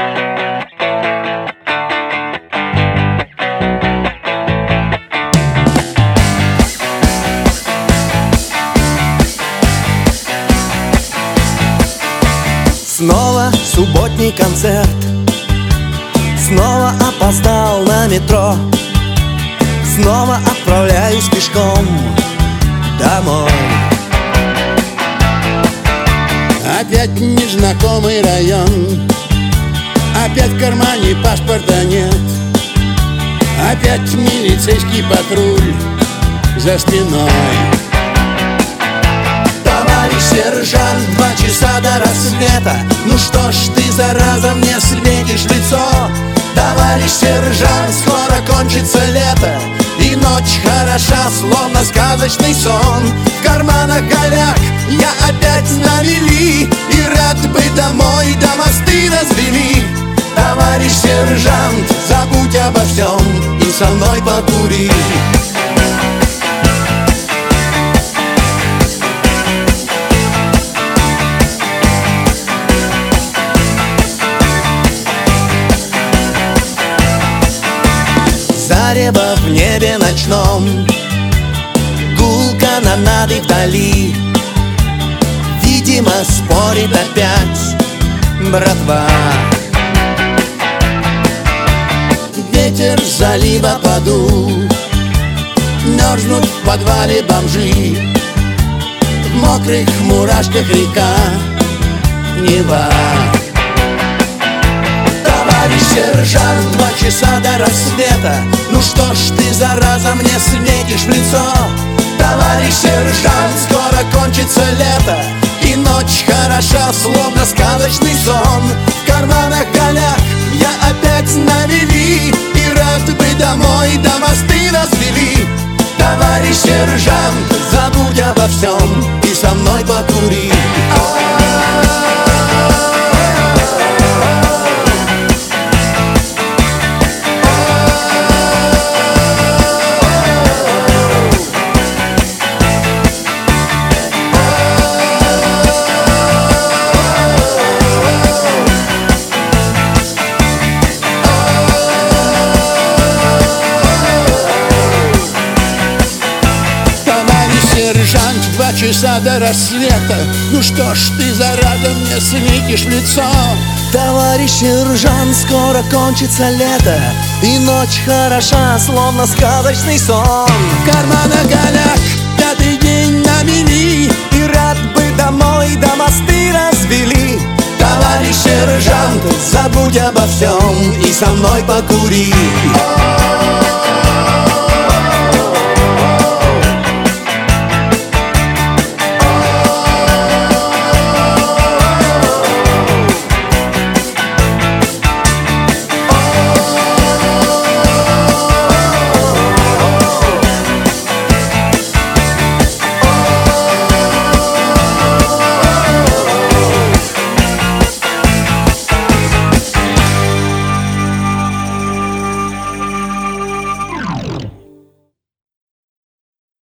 Снова субботний концерт, снова опоздал на метро, снова отправляюсь пешком домой. Опять незнакомый район, опять в кармане паспорта нет, опять милицейский патруль за спиной. Товарищ сержант, 2 часа до рассвета, ну что ж ты, зараза, мне светишь в лицо? Товарищ сержант, скоро кончится лето, и ночь хороша, словно сказочный сон. В карманах голяк, я опять навели, и рад бы домой, да мосты развели. Товарищ сержант, забудь обо всем и со мной покури. Зарево в небе ночном, гул канонады вдали, видимо, спорит опять братва. Ветер с залива подул, мерзнут в подвале бомжи, в мокрых мурашках река Нева. Товарищ сержант, 2 часа до рассвета, ну что ж ты, зараза, мне светишь в лицо? Товарищ сержант, скоро кончится лето, и ночь хороша, словно сказочный сон. В карманах голяк, я опять навели, и рад бы домой, да мосты развели. Товарищ сержант, забудь обо всем и со мной покури. Сержант, 2 часа до рассвета, ну что ж ты, зараза, мне светишь в лицо? Товарищ сержант, скоро кончится лето, и ночь хороша, словно сказочный сон. В карманах голяк, 5-й день на мели, и рад бы домой, да мосты развели. Товарищ сержант, забудь обо всем и со мной покури.